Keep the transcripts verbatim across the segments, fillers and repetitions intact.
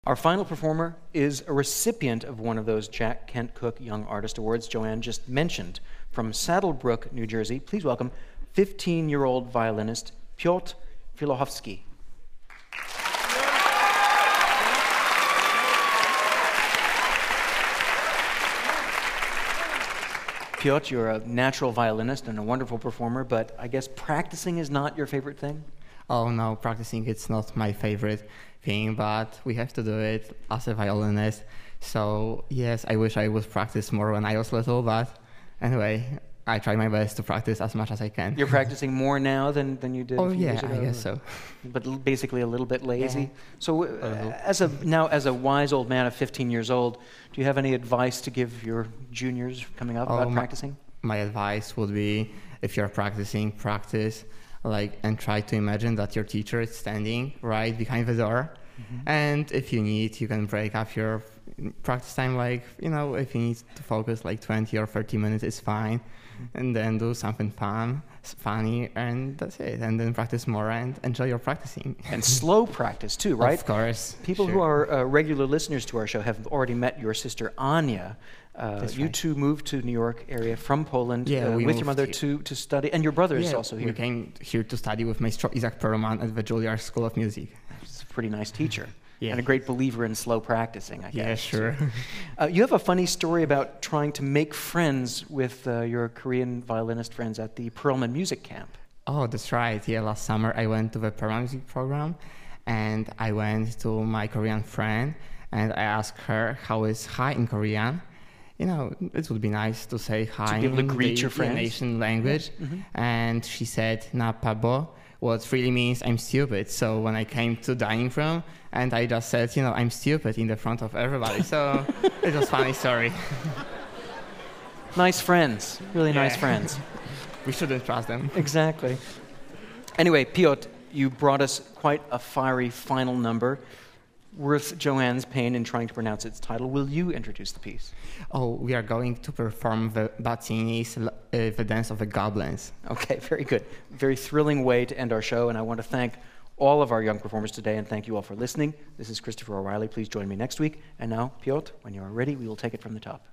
Our final performer is a recipient of one of those Jack Kent Cooke Young Artist Awards Joanne just mentioned. From Saddlebrook, New Jersey, please welcome fifteen-year-old violinist Piotr Filohovsky. Piotr, you're a natural violinist and a wonderful performer, but I guess practicing is not your favorite thing? Oh no, practicing it's not my favorite thing, but we have to do it as a violinist. So yes, I wish I would practice more when I was little, but anyway, I try my best to practice as much as I can. You're practicing more now than, than you did oh, a few yeah, years ago? I guess so. But l- basically a little bit lazy. Yeah. So uh, as a now as a wise old man of fifteen years old, do you have any advice to give your juniors coming up oh, about my, practicing? My advice would be, if you're practicing, practice, like, and try to imagine that your teacher is standing right behind the door. Mm-hmm. And if you need, you can break up your practice time, like, you know, if you need to focus like twenty or thirty minutes, it's fine. Mm-hmm. And then do something fun, funny, and that's it. And then practice more and enjoy your practicing. And slow practice too, right? Of course. People sure. who are uh, regular listeners to our show have already met your sister Anya. Uh, you right. two moved to New York area from Poland yeah, uh, with your mother here. to, to study, and your brother yeah, is also here. We came here to study with Maestro Isaac Perlman at the Juilliard School of Music. He's a pretty nice teacher. Yeah. And a great believer in slow practicing, I guess. Yeah, sure. uh, you have a funny story about trying to make friends with uh, your Korean violinist friends at the Perlman Music Camp. Oh, that's right. Yeah, last summer I went to the Perlman Music program, and I went to my Korean friend, and I asked her how is hi in Korean. You know, it would be nice to say hi to be able to in greet the your friends. Asian language. Yeah. Mm-hmm. And she said, "Na pabo," what really means I'm stupid. So when I came to dining room, and I just said, you know, I'm stupid in the front of everybody. So it was a funny story. Nice friends, really yeah. nice friends. We shouldn't trust them. Exactly. Anyway, Piotr, you brought us quite a fiery final number, worth Joanne's pain in trying to pronounce its title. Will you introduce the piece? Oh, we are going to perform the Bazzini's uh, The Dance of the Goblins. Okay, very good. Very thrilling way to end our show, and I want to thank all of our young performers today, and thank you all for listening. This is Christopher O'Reilly. Please join me next week. And now, Piotr, when you are ready, we will take it from the top.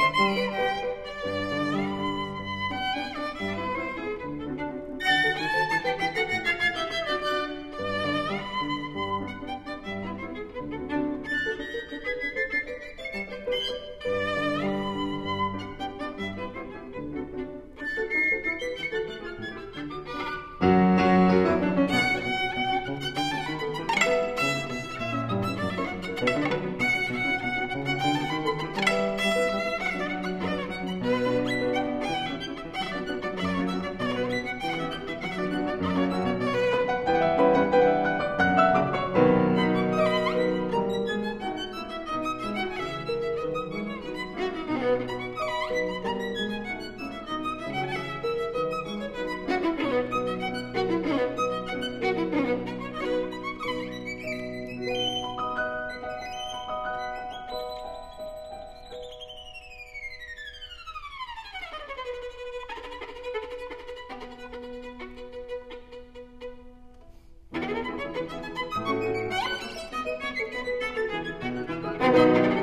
Thank you.